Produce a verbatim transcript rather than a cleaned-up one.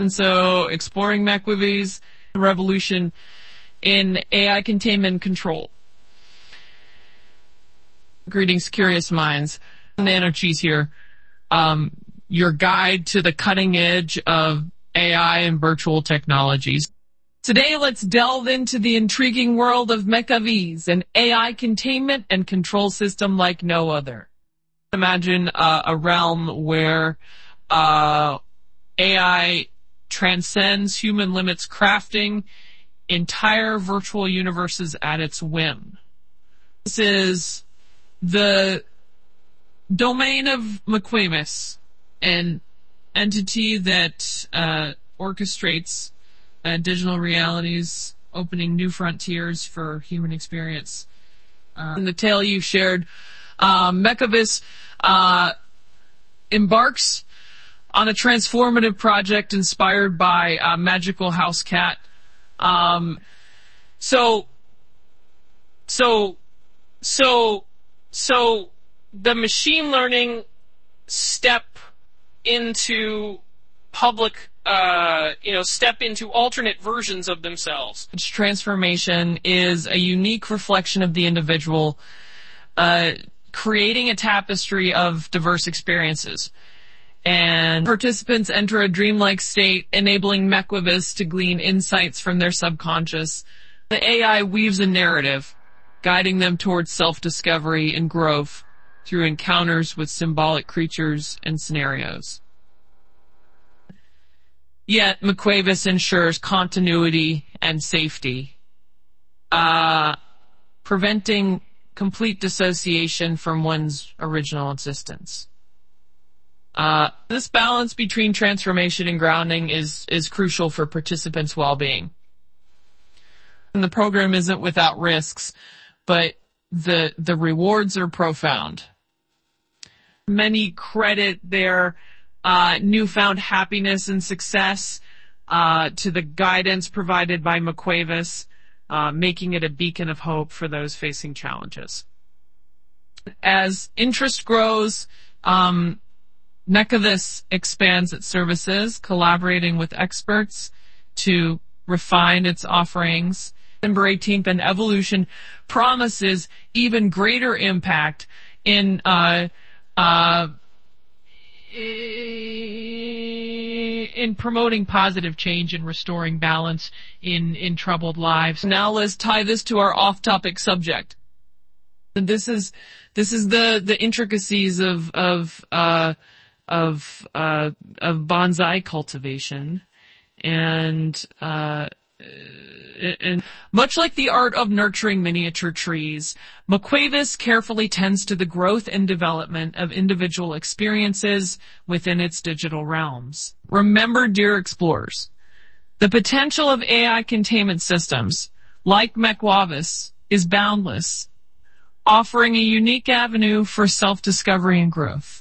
And so exploring McAvee's revolution in A I containment and control. Greetings, curious minds. NanoCheese here, um, your guide to the cutting edge of A I and virtual technologies. Today, let's delve into the intriguing world of McAvee's, an A I containment and control system like no other. Imagine uh, a realm where uh, A I transcends human limits, crafting entire virtual universes at its whim. This is the domain of McAvee's, an entity that uh, orchestrates uh, digital realities, opening new frontiers for human experience. Uh, in the tale you shared, uh, McAvee's uh, embarks on a transformative project inspired by uh, Magical House Cat. Um, so, so, so, so the machine learning step into public, uh, you know, step into alternate versions of themselves. Transformation is a unique reflection of the individual, uh, creating a tapestry of diverse experiences. And participants enter a dreamlike state, enabling McAvee's to glean insights from their subconscious. The A I weaves a narrative, guiding them towards self-discovery and growth through encounters with symbolic creatures and scenarios. Yet, McAvee's ensures continuity and safety, uh, preventing complete dissociation from one's original existence. Uh, this balance between transformation and grounding is, is crucial for participants' well-being. And the program isn't without risks, but the, the rewards are profound. Many credit their, uh, newfound happiness and success, uh, to the guidance provided by McAvee's, uh, making it a beacon of hope for those facing challenges. As interest grows, um, McAvee's expands its services, collaborating with experts to refine its offerings. December eighteenth, and Evolution promises even greater impact in uh, uh, in promoting positive change and restoring balance in, in troubled lives. Now let's tie this to our off-topic subject. This is this is the the intricacies of of uh, of uh, of bonsai cultivation, and uh, and much like the art of nurturing miniature trees, McAvee's carefully tends to the growth and development of individual experiences within its digital realms. Remember, dear explorers, the potential of A I containment systems, like McAvee's, is boundless, offering a unique avenue for self-discovery and growth.